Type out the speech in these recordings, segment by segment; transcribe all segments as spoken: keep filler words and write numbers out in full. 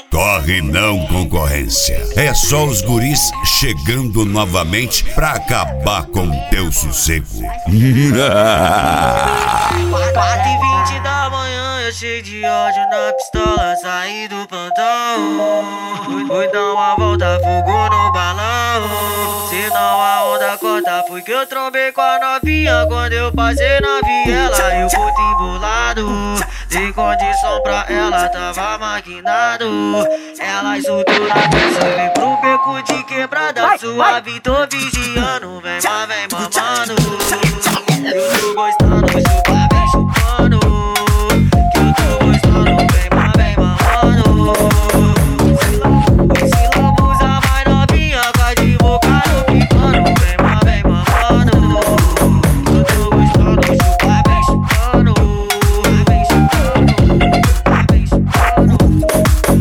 Corre não, concorrência. É só os guris chegando novamente pra acabar com teu sossego. quatro e vinte da manhã, eu cheio de ódio na pistola, saí do plantão. Fui, fui dar uma volta, fogo no balão. Senão a onda corta, foi que eu trombei com a novinha. Quando eu passei na viela, eu puto embolado. Dei condição pra ela, tava maquinado. Ela soltou na peça, vem pro beco de quebrada. Suave, tô vigiando, vem mas vem mamando. Eu tô gostando, chupa, vem chupando. Que eu tô gostando, vem mas vem mamando. Se lambuza mais novinha, com advogado picando, vem mas vem mamando. Eu tô gostando, chupa, vem chupando. Vem chupando, vem chupando.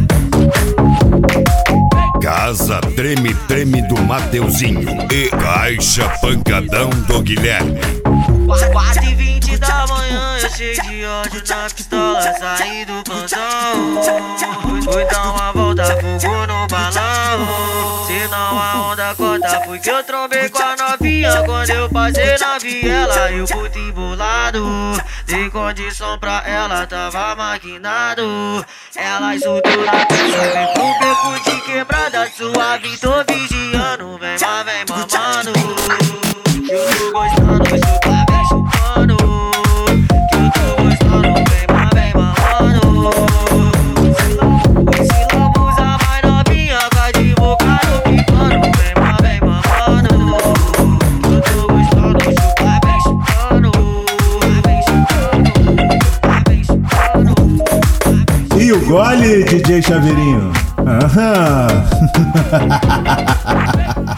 Casa Treme Treme do Mateuzinho e Caixa Pancadão do Guilherme. quatro e vinte da manhã, eu cheio de ódio na pistola, saí do plantão. Fui, fui dar uma volta, fogo no balão. Senão a onda corta, foi que eu trombei com a novinha. Quando eu passei na viela, eu puto embolado. Dei condição pra ela, tava maquinado. Ela soltou na peça, vem pro beco de quebrada. Suave, tô vigiando, vem mas vem mamando. Eu tô gostando, chupa, vem chupando. Que eu tô gostando, vem mas vem mamando. Se lambuza mais novinha, com advogado picando, vem mas vem mamando. Eu tô gostando, chupa, vem chupando. Vem chupando, vem chupando. E o gole, D J Chaveirinho? Aham.